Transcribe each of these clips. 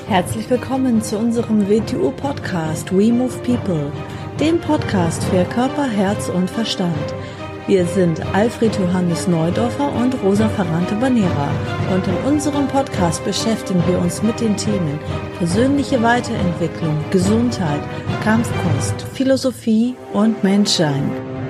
Herzlich willkommen zu unserem WTU-Podcast We Move People, dem Podcast für Körper, Herz und Verstand. Wir sind Alfred Johannes Neudorfer und Rosa Ferrante-Banera und in unserem Podcast beschäftigen wir uns mit den Themen persönliche Weiterentwicklung, Gesundheit, Kampfkunst, Philosophie und Menschsein.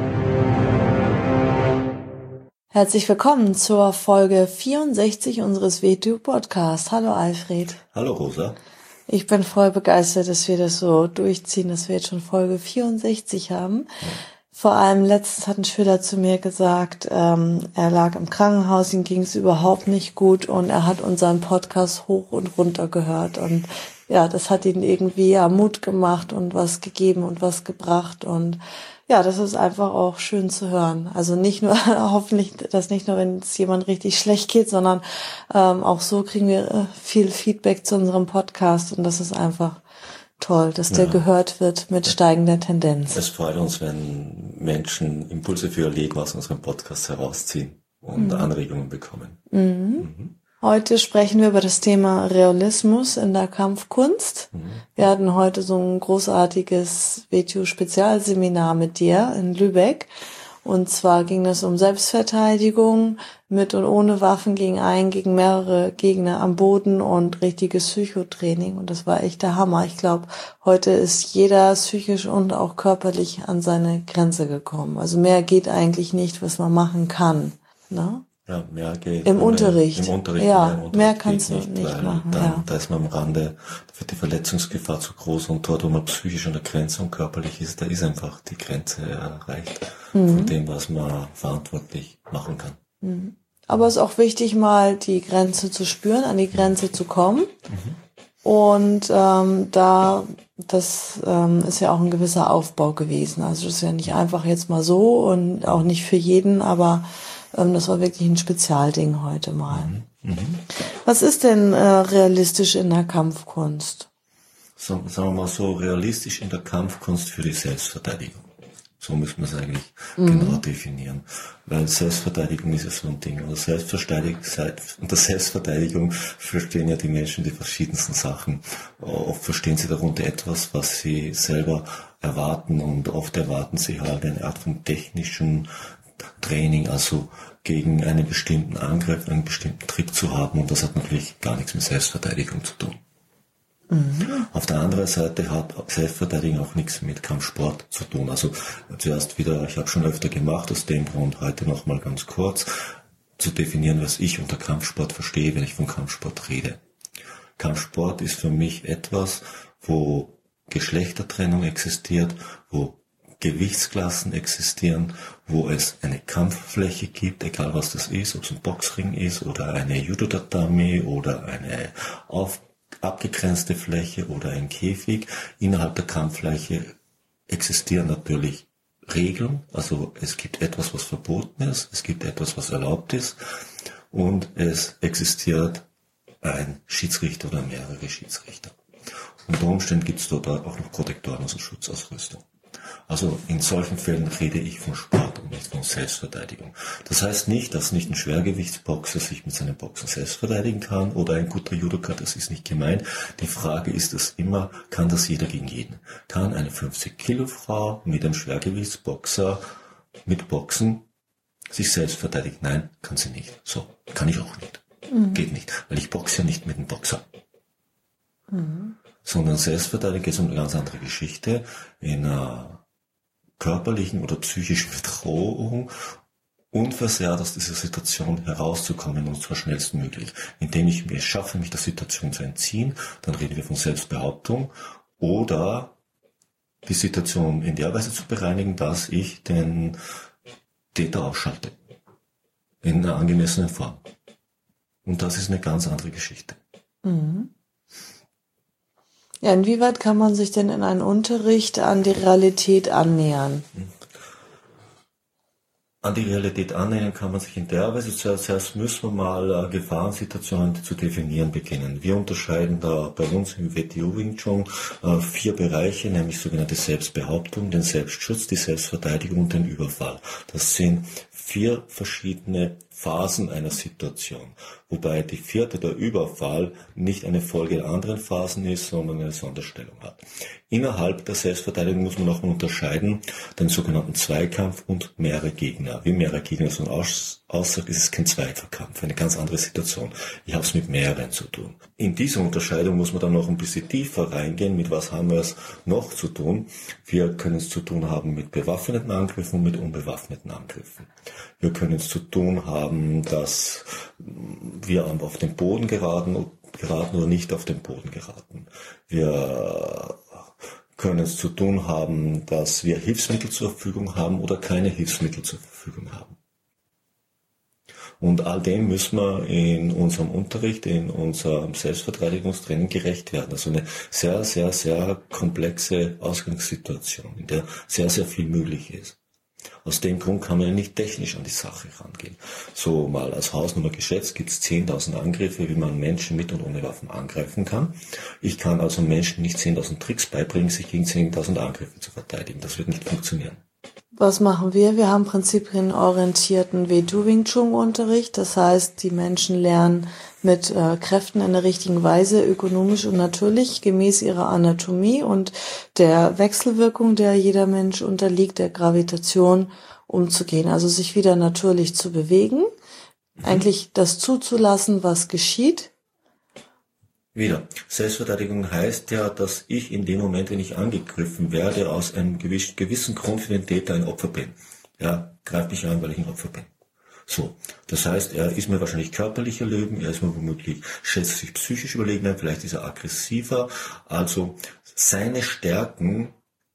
Herzlich willkommen zur Folge 64 unseres WTU-Podcasts. Hallo Alfred. Hallo Rosa. Ich bin voll begeistert, dass wir das so durchziehen, dass wir jetzt schon Folge 64 haben. Ja. Vor allem letztens hat ein Schüler zu mir gesagt, er lag im Krankenhaus, ihm ging es überhaupt nicht gut und er hat unseren Podcast hoch und runter gehört. Und ja, das hat ihn irgendwie Mut gemacht und was gegeben und was gebracht. Und ja, das ist einfach auch schön zu hören. Also nicht nur, hoffentlich, dass nicht nur, wenn es jemand richtig schlecht geht, sondern auch so kriegen wir viel Feedback zu unserem Podcast und das ist einfach toll, dass der gehört wird mit steigender Tendenz. Es freut uns, wenn Menschen Impulse für ihr Leben aus unserem Podcast herausziehen und Anregungen bekommen. Heute sprechen wir über das Thema Realismus in der Kampfkunst. Wir hatten heute so ein großartiges WTU-Spezialseminar mit dir in Lübeck. Und zwar ging es um Selbstverteidigung mit und ohne Waffen gegen mehrere Gegner am Boden und richtiges Psychotraining. Und das war echt der Hammer. Ich glaube, heute ist jeder psychisch und auch körperlich an seine Grenze gekommen. Also mehr geht eigentlich nicht, was man machen kann. Ne? Ja, mehr geht. Im Unterricht. Im Unterricht. Ja, mehr kannst du nicht machen. Da ist man am Rande, da wird die Verletzungsgefahr zu groß und dort, wo man psychisch an der Grenze und körperlich ist, da ist einfach die Grenze erreicht von dem, was man verantwortlich machen kann. Aber es ist auch wichtig, mal die Grenze zu spüren, an die Grenze zu kommen. Und das ist ja auch ein gewisser Aufbau gewesen. Also das ist ja nicht einfach jetzt mal so und auch nicht für jeden, aber das war wirklich ein Spezialding heute mal. Was ist denn realistisch in der Kampfkunst? Sagen wir mal so, realistisch in der Kampfkunst für die Selbstverteidigung. So müssen wir es eigentlich genau definieren. Weil Selbstverteidigung ist ja so ein Ding. Unter Selbstverteidigung verstehen ja die Menschen die verschiedensten Sachen. Oft verstehen sie darunter etwas, was sie selber erwarten und oft erwarten sie halt eine Art von technischen Training, also gegen einen bestimmten Angriff, einen bestimmten Trick zu haben und das hat natürlich gar nichts mit Selbstverteidigung zu tun. Auf der anderen Seite hat Selbstverteidigung auch nichts mit Kampfsport zu tun. Also zuerst wieder, ich habe schon öfter gemacht, aus dem Grund heute nochmal ganz kurz zu definieren, was ich unter Kampfsport verstehe, wenn ich von Kampfsport rede. Kampfsport ist für mich etwas, wo Geschlechtertrennung existiert, wo Gewichtsklassen existieren, wo es eine Kampffläche gibt, egal was das ist, ob es ein Boxring ist oder eine Judo-Tatami oder eine abgegrenzte Fläche oder ein Käfig. Innerhalb der Kampffläche existieren natürlich Regeln, also es gibt etwas, was verboten ist, es gibt etwas, was erlaubt ist und es existiert ein Schiedsrichter oder mehrere Schiedsrichter. Unter Umständen gibt es dort auch noch Protektoren, also Schutzausrüstung. Also in solchen Fällen rede ich von Sport und nicht von Selbstverteidigung. Das heißt nicht, dass nicht ein Schwergewichtsboxer sich mit seinem Boxen selbst verteidigen kann oder ein guter Judoka, das ist nicht gemeint. Die Frage ist es immer, kann das jeder gegen jeden? Kann eine 50-Kilo-Frau mit einem Schwergewichtsboxer mit Boxen sich selbst verteidigen? Nein, kann sie nicht. So, kann ich auch nicht. Geht nicht, weil ich boxe ja nicht mit einem Boxer. Sondern Selbstverteidigung ist eine ganz andere Geschichte. In einer körperlichen oder psychischen Bedrohung unversehrt aus dieser Situation herauszukommen und zwar schnellstmöglich. Indem ich mir schaffe, mich der Situation zu entziehen, dann reden wir von Selbstbehauptung oder die Situation in der Weise zu bereinigen, dass ich den Täter ausschalte. In einer angemessenen Form. Und das ist eine ganz andere Geschichte. Ja, inwieweit kann man sich denn in einem Unterricht an die Realität annähern? An die Realität annähern kann man sich in der Weise, zuerst müssen wir mal Gefahrensituationen zu definieren beginnen. Wir unterscheiden da bei uns im WTU Wing Chun 4 Bereiche, nämlich sogenannte Selbstbehauptung, den Selbstschutz, die Selbstverteidigung und den Überfall. Das sind 4 verschiedene Phasen einer Situation, wobei die 4., der Überfall, nicht eine Folge der anderen Phasen ist, sondern eine Sonderstellung hat. Innerhalb der Selbstverteidigung muss man auch unterscheiden den sogenannten Zweikampf und mehrere Gegner. Wie mehrere Gegner so aussagt, ist es kein Zweikampf, eine ganz andere Situation. Ich habe es mit mehreren zu tun. In dieser Unterscheidung muss man dann noch ein bisschen tiefer reingehen. Mit was haben wir es noch zu tun? Wir können es zu tun haben mit bewaffneten Angriffen und mit unbewaffneten Angriffen. Wir können es zu tun haben, dass wir auf den Boden geraten oder nicht auf den Boden geraten. Wir können es zu tun haben, dass wir Hilfsmittel zur Verfügung haben oder keine Hilfsmittel zur Verfügung haben. Und all dem müssen wir in unserem Unterricht, in unserem Selbstverteidigungstraining gerecht werden. Also eine sehr, sehr, sehr komplexe Ausgangssituation, in der sehr, sehr viel möglich ist. Aus dem Grund kann man ja nicht technisch an die Sache rangehen. So mal als Hausnummer geschätzt gibt es 10.000 Angriffe, wie man Menschen mit und ohne Waffen angreifen kann. Ich kann also Menschen nicht 10.000 Tricks beibringen, sich gegen 10.000 Angriffe zu verteidigen. Das wird nicht funktionieren. Was machen wir? Wir haben prinzipienorientierten Wing Chun Unterricht. Das heißt, die Menschen lernen mit Kräften in der richtigen Weise, ökonomisch und natürlich, gemäß ihrer Anatomie und der Wechselwirkung, der jeder Mensch unterliegt, der Gravitation umzugehen. Also sich wieder natürlich zu bewegen, eigentlich das zuzulassen, was geschieht. Wieder. Selbstverteidigung heißt ja, dass ich in dem Moment, wenn ich angegriffen werde, aus einem gewissen Grund für den Täter ein Opfer bin. Ja, greift mich an, weil ich ein Opfer bin. So. Das heißt, er ist mir wahrscheinlich körperlich erlegen, er ist mir womöglich, schätzt sich psychisch überlegen, vielleicht ist er aggressiver. Also, seine Stärken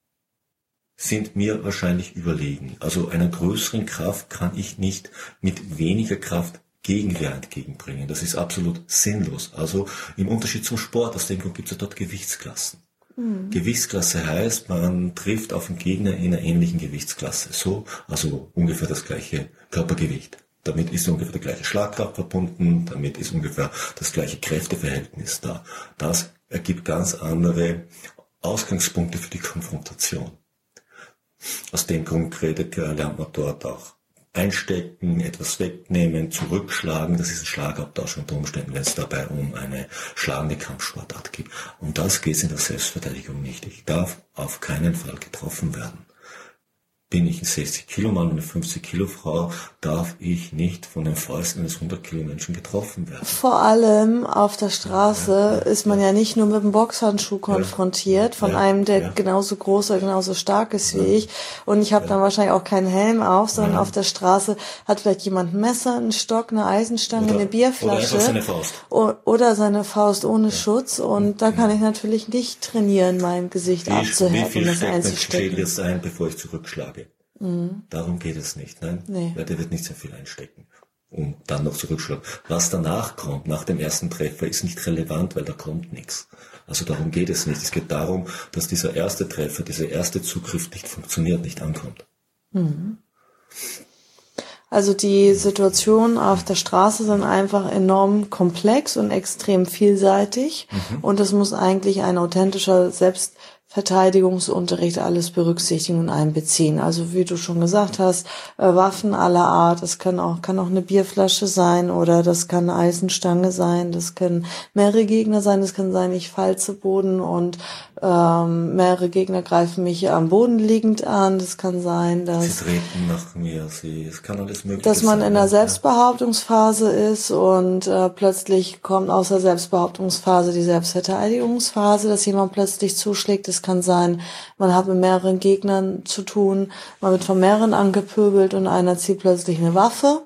sind mir wahrscheinlich überlegen. Also, einer größeren Kraft kann ich nicht mit weniger Kraft Gegenwehr entgegenbringen. Das ist absolut sinnlos. Also im Unterschied zum Sport, aus dem Grund gibt es ja dort Gewichtsklassen. Gewichtsklasse heißt, man trifft auf den Gegner in einer ähnlichen Gewichtsklasse. So, also ungefähr das gleiche Körpergewicht. Damit ist ungefähr die gleiche Schlagkraft verbunden, damit ist ungefähr das gleiche Kräfteverhältnis da. Das ergibt ganz andere Ausgangspunkte für die Konfrontation. Aus dem Grund lernt man dort auch einstecken, etwas wegnehmen, zurückschlagen, das ist ein Schlagabtausch unter Umständen, wenn es dabei um eine schlagende Kampfsportart geht. Und das geht in der Selbstverteidigung nicht. Ich darf auf keinen Fall getroffen werden. Bin ich ein 60-Kilo-Mann und eine 50-Kilo-Frau, darf ich nicht von den Fäusten eines 100-Kilo-Menschen getroffen werden. Vor allem auf der Straße ist man ja nicht nur mit dem Boxhandschuh konfrontiert, von einem, der genauso groß oder genauso stark ist wie ich. Und ich habe dann wahrscheinlich auch keinen Helm auf, sondern auf der Straße hat vielleicht jemand ein Messer, einen Stock, eine Eisenstange, eine Bierflasche. Oder seine Faust. Oder seine Faust ohne Schutz. Und da kann ich natürlich nicht trainieren, mein Gesicht abzuhärten. Wie viel steckt mein Schädel jetzt ein, bevor ich zurückschlage? Darum geht es nicht, nein? Nee. Weil der wird nicht sehr viel einstecken und dann noch zurückschlagen. Was danach kommt, nach dem ersten Treffer, ist nicht relevant, weil da kommt nichts. Also darum geht es nicht. Es geht darum, dass dieser erste Treffer, dieser erste Zugriff nicht funktioniert, nicht ankommt. Also die Situationen auf der Straße sind einfach enorm komplex und extrem vielseitig. Und es muss eigentlich ein authentischer Selbstverteidigungsunterricht alles berücksichtigen und einbeziehen. Also wie du schon gesagt hast, Waffen aller Art, das kann auch eine Bierflasche sein oder das kann eine Eisenstange sein, das können mehrere Gegner sein, das kann sein, ich falle zu Boden und mehrere Gegner greifen mich am Boden liegend an, das kann sein, dass sie treten nach mir, es kann alles mögliche dass man sein, in der Selbstbehauptungsphase ist und plötzlich kommt aus der Selbstbehauptungsphase die Selbstverteidigungsphase, dass jemand plötzlich zuschlägt. Es kann sein, man hat mit mehreren Gegnern zu tun, man wird von mehreren angepöbelt und einer zieht plötzlich eine Waffe.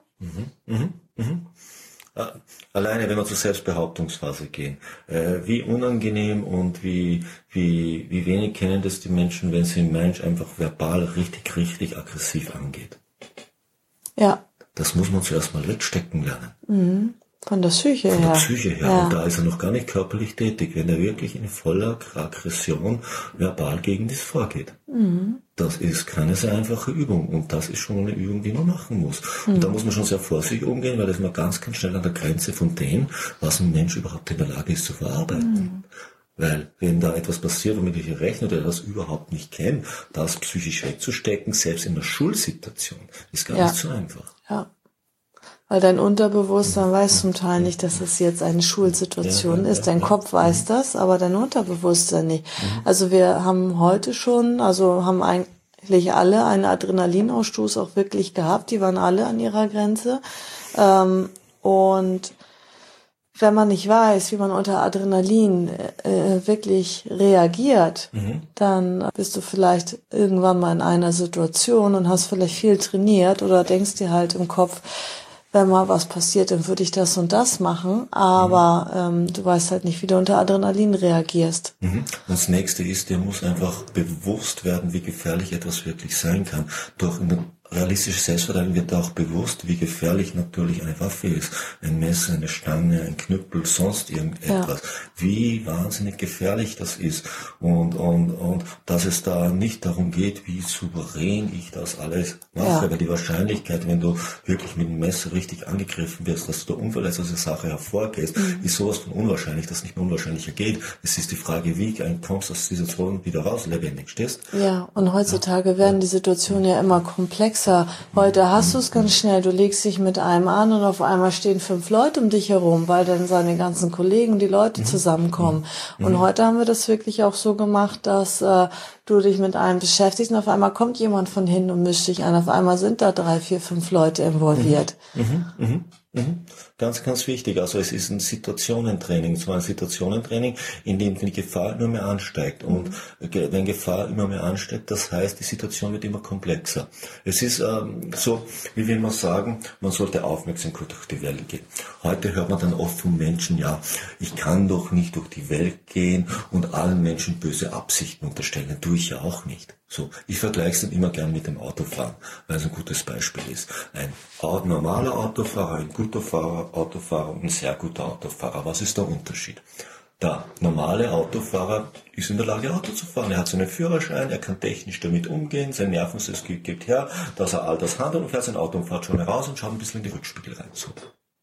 Alleine, wenn wir zur Selbstbehauptungsphase gehen, wie unangenehm und wie wenig kennen das die Menschen, wenn sie ein Mensch einfach verbal richtig aggressiv angeht. Ja. Das muss man zuerst mal wegstecken lernen. Von der Psyche her. Von der Psyche her. Ja. Und da ist er noch gar nicht körperlich tätig, wenn er wirklich in voller Aggression verbal gegen das vorgeht. Das ist keine sehr einfache Übung und das ist schon eine Übung, die man machen muss. Und da muss man schon sehr vorsichtig umgehen, weil das man ganz schnell an der Grenze von dem, was ein Mensch überhaupt in der Lage ist zu verarbeiten. Weil wenn da etwas passiert, womit ich rechne oder etwas überhaupt nicht kenne, das psychisch wegzustecken, selbst in einer Schulsituation, ist gar nicht so einfach. Ja. Weil dein Unterbewusstsein weiß zum Teil nicht, dass es jetzt eine Schulsituation ist. Dein Kopf weiß das, aber dein Unterbewusstsein nicht. Also wir haben heute schon, haben eigentlich alle einen Adrenalinausstoß auch wirklich gehabt. Die waren alle an ihrer Grenze. Und wenn man nicht weiß, wie man unter Adrenalin wirklich reagiert, dann bist du vielleicht irgendwann mal in einer Situation und hast vielleicht viel trainiert oder denkst dir halt im Kopf, wenn mal was passiert, dann würde ich das und das machen, aber du weißt halt nicht, wie du unter Adrenalin reagierst. Und das nächste ist, dir muss einfach bewusst werden, wie gefährlich etwas wirklich sein kann. Durch eine realistische Selbstverteidigung wird auch bewusst, wie gefährlich natürlich eine Waffe ist. Ein Messer, eine Stange, ein Knüppel, sonst irgendetwas. Ja. Wie wahnsinnig gefährlich das ist. Und dass es da nicht darum geht, wie souverän ich das alles mache. Weil die Wahrscheinlichkeit, wenn du wirklich mit dem Messer richtig angegriffen wirst, dass du da unverletzt aus der Sache hervorgehst, ist sowas von unwahrscheinlich, dass es nicht mehr unwahrscheinlicher geht. Es ist die Frage, wie kommst du aus dieser Situation wieder raus, lebendig stehst. Ja, und heutzutage werden die Situationen ja immer komplexer. Heute hast du es ganz schnell, du legst dich mit einem an und auf einmal stehen 5 Leute um dich herum, weil dann seine ganzen Kollegen, die Leute zusammenkommen. Und heute haben wir das wirklich auch so gemacht, dass du dich mit einem beschäftigst und auf einmal kommt jemand von hinten und mischt dich ein. Auf einmal sind da 3, 4, 5 Leute involviert. Ganz, ganz wichtig. Also es ist ein Situationentraining, zwar ein Situationentraining, in dem die Gefahr immer mehr ansteigt. Und wenn Gefahr immer mehr ansteigt, das heißt, die Situation wird immer komplexer. Es ist so, wie will man sagen, man sollte aufmerksam durch die Welt gehen. Heute hört man dann oft von Menschen, ja, ich kann doch nicht durch die Welt gehen und allen Menschen böse Absichten unterstellen. Das tue ich ja auch nicht. So, ich vergleiche es dann immer gern mit dem Autofahren, weil es ein gutes Beispiel ist. Ein normaler Autofahrer, ein guter Autofahrer und ein sehr guter Autofahrer. Was ist der Unterschied? Der normale Autofahrer ist in der Lage, Auto zu fahren. Er hat seinen Führerschein, er kann technisch damit umgehen, sein Nervensystem gibt her, dass er all das handelt und fährt sein Auto und fährt schon raus und schaut ein bisschen in die Rückspiegel rein. So.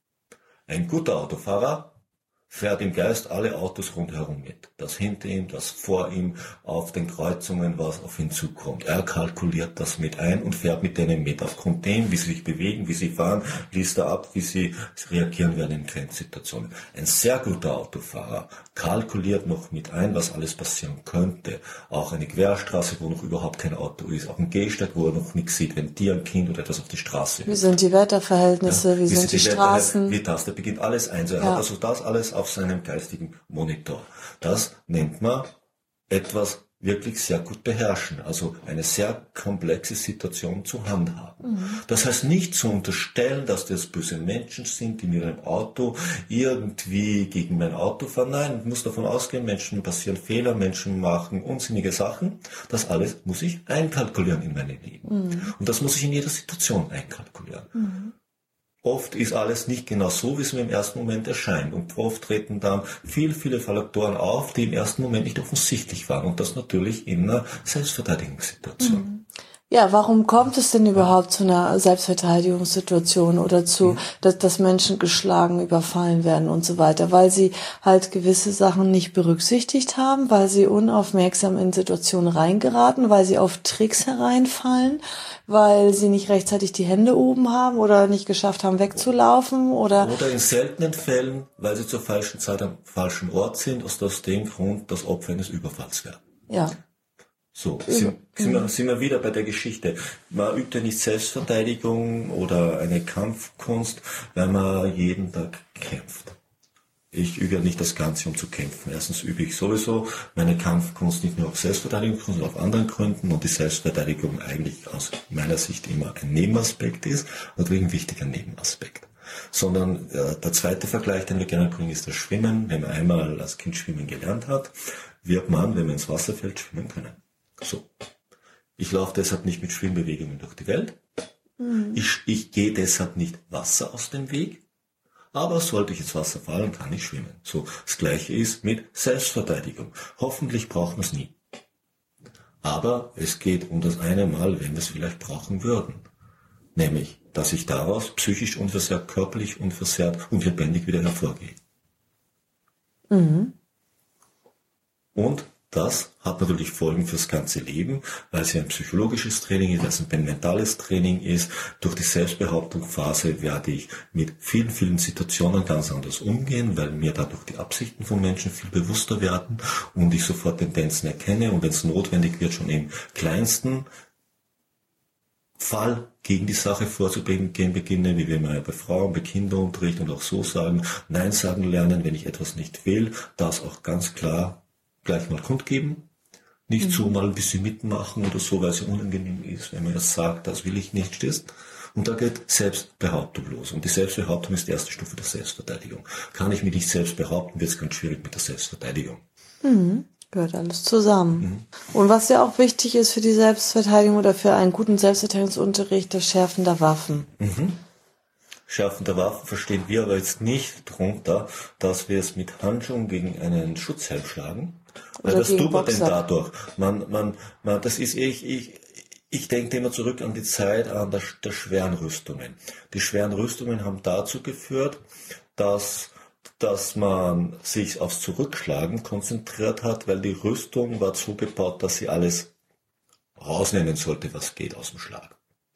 Ein guter Autofahrer fährt im Geist alle Autos rundherum mit. Das hinter ihm, das vor ihm, auf den Kreuzungen, was auf ihn zukommt. Er kalkuliert das mit ein und fährt mit denen mit. Aufgrund dem, wie sie sich bewegen, wie sie fahren, liest er ab, wie sie reagieren werden in Grenzsituationen. Ein sehr guter Autofahrer kalkuliert noch mit ein, was alles passieren könnte. Auch eine Querstraße, wo noch überhaupt kein Auto ist. Auch ein Gehsteig, wo er noch nichts sieht, wenn Tier, ein Kind oder etwas auf die Straße Wie sind die Wetterverhältnisse, wie sind die Straßen? Wie das, der beginnt alles ein. Er hat also das alles auf seinem geistigen Monitor. Das nennt man etwas wirklich sehr gut beherrschen, also eine sehr komplexe Situation zu handhaben. Das heißt nicht zu unterstellen, dass das böse Menschen sind, die mit einem Auto irgendwie gegen mein Auto fahren. Nein, ich muss davon ausgehen, Menschen passieren Fehler, Menschen machen unsinnige Sachen. Das alles muss ich einkalkulieren in meinem Leben. Und das muss ich in jeder Situation einkalkulieren. Oft ist alles nicht genau so, wie es mir im ersten Moment erscheint. Und oft treten dann viele Faktoren auf, die im ersten Moment nicht offensichtlich waren. Und das natürlich in einer Selbstverteidigungssituation. Ja, warum kommt es denn überhaupt zu einer Selbstverteidigungssituation oder zu, dass Menschen geschlagen, überfallen werden und so weiter? Weil sie halt gewisse Sachen nicht berücksichtigt haben, weil sie unaufmerksam in Situationen reingeraten, weil sie auf Tricks hereinfallen, weil sie nicht rechtzeitig die Hände oben haben oder nicht geschafft haben, wegzulaufen oder in seltenen Fällen, weil sie zur falschen Zeit am falschen Ort sind, aus dem Grund das Opfer eines Überfalls werden. Ja. So, sind wir wieder bei der Geschichte. Man übt ja nicht Selbstverteidigung oder eine Kampfkunst, weil man jeden Tag kämpft. Ich übe ja nicht das Ganze, um zu kämpfen. Erstens übe ich sowieso meine Kampfkunst nicht nur auf Selbstverteidigung, sondern auf anderen Gründen und die Selbstverteidigung eigentlich aus meiner Sicht immer ein Nebenaspekt ist, natürlich ein wichtiger Nebenaspekt. Sondern der zweite Vergleich, den wir gerne bringen, ist das Schwimmen. Wenn man einmal als Kind schwimmen gelernt hat, wird man, wenn man ins Wasser fällt, schwimmen können. So. Ich laufe deshalb nicht mit Schwimmbewegungen durch die Welt. Ich gehe deshalb nicht Wasser aus dem Weg. Aber sollte ich ins Wasser fallen, kann ich schwimmen. So. Das Gleiche ist mit Selbstverteidigung. Hoffentlich braucht man es nie. Aber es geht um das eine Mal, wenn wir es vielleicht brauchen würden. Nämlich, dass ich daraus psychisch unversehrt, körperlich unversehrt und lebendig wieder hervorgehe. Und das hat natürlich Folgen fürs ganze Leben, weil es ja ein psychologisches Training ist, weil es ein mentales Training ist. Durch die Selbstbehauptungsphase werde ich mit vielen, vielen Situationen ganz anders umgehen, weil mir dadurch die Absichten von Menschen viel bewusster werden und ich sofort Tendenzen erkenne und wenn es notwendig wird, schon im kleinsten Fall gegen die Sache vorzugehen beginne, wie wir mal bei Frauen, bei Kinderunterricht und auch so sagen, Nein sagen lernen, wenn ich etwas nicht will, das auch ganz klar gleich mal kundgeben. Nicht so mal ein bisschen mitmachen oder so, weil es ja unangenehm ist, wenn man das sagt, das will ich nicht, stehst. Und da geht Selbstbehauptung los. Und die Selbstbehauptung ist die erste Stufe der Selbstverteidigung. Kann ich mich nicht selbst behaupten, wird es ganz schwierig mit der Selbstverteidigung. Gehört alles zusammen. Und was ja auch wichtig ist für die Selbstverteidigung oder für einen guten Selbstverteidigungsunterricht, das Schärfen der Waffen. Schärfen der Waffen verstehen wir aber jetzt nicht darunter, dass wir es mit Handschuhen gegen einen Schutzhelm schlagen. Weil das tut man denn dadurch. Das ist ich denke immer zurück an die Zeit der schweren Rüstungen. Die schweren Rüstungen haben dazu geführt, dass man sich aufs Zurückschlagen konzentriert hat, weil die Rüstung war so gebaut, dass sie alles rausnehmen sollte, was geht aus dem Schlag.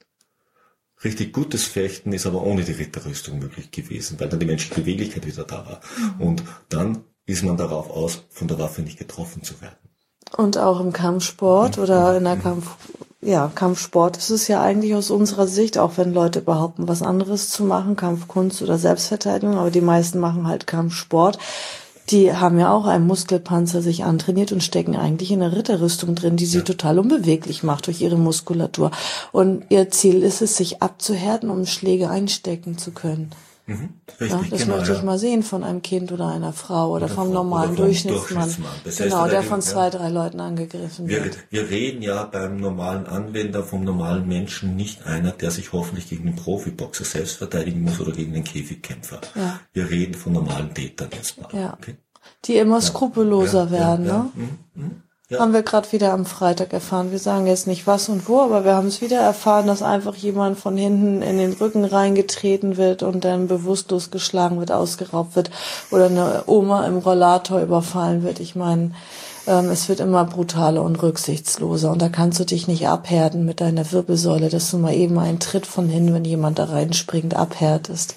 Richtig gutes Fechten ist aber ohne die Ritterrüstung möglich gewesen, weil dann die menschliche Beweglichkeit wieder da war. Und dann ist man darauf aus, von der Waffe nicht getroffen zu werden. Und auch im Kampfsport oder in der Kampfsport ist es ja eigentlich aus unserer Sicht, auch wenn Leute behaupten, was anderes zu machen, Kampfkunst oder Selbstverteidigung, aber die meisten machen halt Kampfsport. Die haben ja auch einen Muskelpanzer sich antrainiert und stecken eigentlich in einer Ritterrüstung drin, die sie total unbeweglich macht durch ihre Muskulatur. Und ihr Ziel ist es, sich abzuhärten, um Schläge einstecken zu können. Richtig, das möchte ich mal sehen von einem Kind oder einer Frau oder vom normalen Durchschnittsmann. Das heißt, der von 2-3 Leuten angegriffen wird. Wir reden ja beim normalen Anwender vom normalen Menschen, nicht einer, der sich hoffentlich gegen einen Profiboxer selbst verteidigen muss oder gegen einen Käfigkämpfer. Ja. Wir reden von normalen Tätern jetzt mal. Ja. Okay? Die immer skrupelloser werden, ne? Ja. Haben wir gerade wieder am Freitag erfahren. Wir sagen jetzt nicht was und wo, aber wir haben es wieder erfahren, dass einfach jemand von hinten in den Rücken reingetreten wird und dann bewusstlos geschlagen wird, ausgeraubt wird oder eine Oma im Rollator überfallen wird. Ich meine, es wird immer brutaler und rücksichtsloser und da kannst du dich nicht abhärten mit deiner Wirbelsäule, dass du mal eben einen Tritt von hinten, wenn jemand da reinspringt, abhärtest.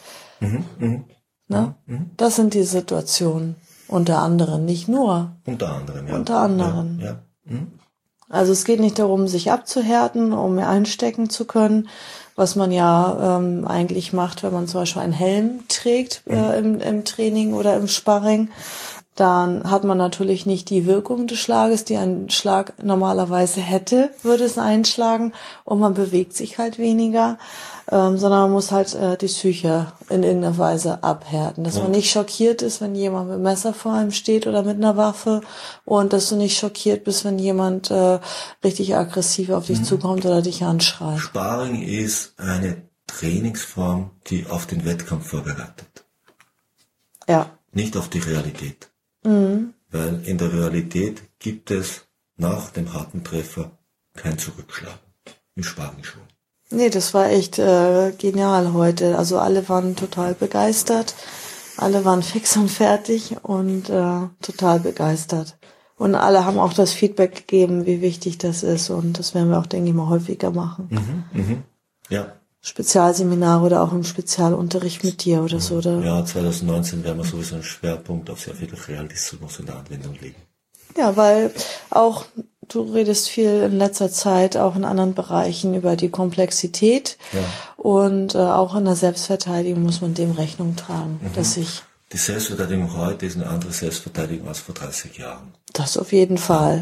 Ne? Das sind die Situationen. Unter anderem, nicht nur. Unter anderem, ja. Unter anderem. Ja. Also es geht nicht darum, sich abzuhärten, um einstecken zu können, was man ja eigentlich macht, wenn man zum Beispiel einen Helm trägt im Training oder im Sparring. Dann hat man natürlich nicht die Wirkung des Schlages, die ein Schlag normalerweise hätte, würde es einschlagen und man bewegt sich halt weniger, sondern man muss halt die Psyche in irgendeiner Weise abhärten. Dass man nicht schockiert ist, wenn jemand mit einem Messer vor einem steht oder mit einer Waffe und dass du nicht schockiert bist, wenn jemand richtig aggressiv auf dich zukommt oder dich anschreit. Sparring ist eine Trainingsform, die auf den Wettkampf vorbereitet. Ja. Nicht auf die Realität. Weil in der Realität gibt es nach dem harten Treffer kein Zurückschlagen. Im Sparring schon. Nee, das war echt genial heute. Also alle waren total begeistert. Alle waren fix und fertig und total begeistert. Und alle haben auch das Feedback gegeben, wie wichtig das ist. Und das werden wir auch, denke ich mal, häufiger machen. Ja. Spezialseminare oder auch im Spezialunterricht mit dir oder so, oder? Ja, 2019 werden wir sowieso einen Schwerpunkt auf sehr viel Realismus in der Anwendung legen. Ja, weil auch du redest viel in letzter Zeit auch in anderen Bereichen über die Komplexität und auch in der Selbstverteidigung muss man dem Rechnung tragen, dass ich... Die Selbstverteidigung heute ist eine andere Selbstverteidigung als vor 30 Jahren. Das auf jeden Fall.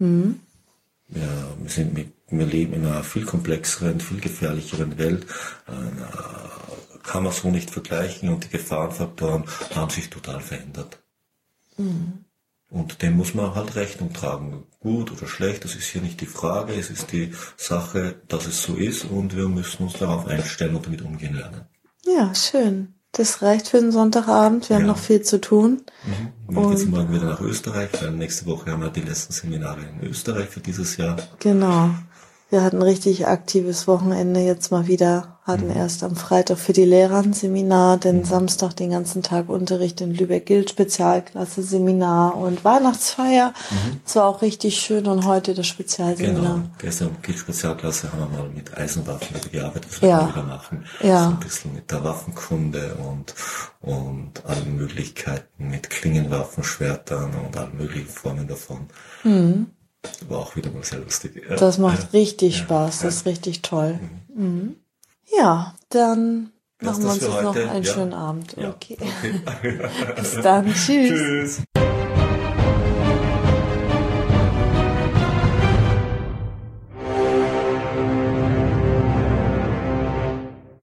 Ja, wir leben in einer viel komplexeren, viel gefährlicheren Welt. Kann man so nicht vergleichen und die Gefahrenfaktoren haben sich total verändert. Und dem muss man halt Rechnung tragen. Gut oder schlecht, das ist hier nicht die Frage. Es ist die Sache, dass es so ist und wir müssen uns darauf einstellen und damit umgehen lernen. Ja, schön. Das reicht für den Sonntagabend. Wir haben noch viel zu tun. Ich gehe morgen wieder nach Österreich, weil nächste Woche haben wir die letzten Seminare in Österreich für dieses Jahr. Genau. Wir hatten ein richtig aktives Wochenende jetzt mal wieder. Hatten erst am Freitag für die Lehrer ein Seminar, dann Samstag den ganzen Tag Unterricht in Lübeck-Gilt, Spezialklasse, Seminar und Weihnachtsfeier. Das war auch richtig schön und heute das Spezialseminar. Genau, gestern Gilt Spezialklasse haben wir mal mit Eisenwaffen gearbeitet, das werden wir wieder machen. Ja. So ein bisschen mit der Waffenkunde und allen Möglichkeiten mit Klingenwaffen, Schwertern und allen möglichen Formen davon. War auch wieder mal sehr lustig. Das macht richtig Spaß, das ist richtig toll. Ja, dann machen wir uns jetzt noch einen schönen Abend. Ja. Okay. Okay. Bis dann. Tschüss. Tschüss.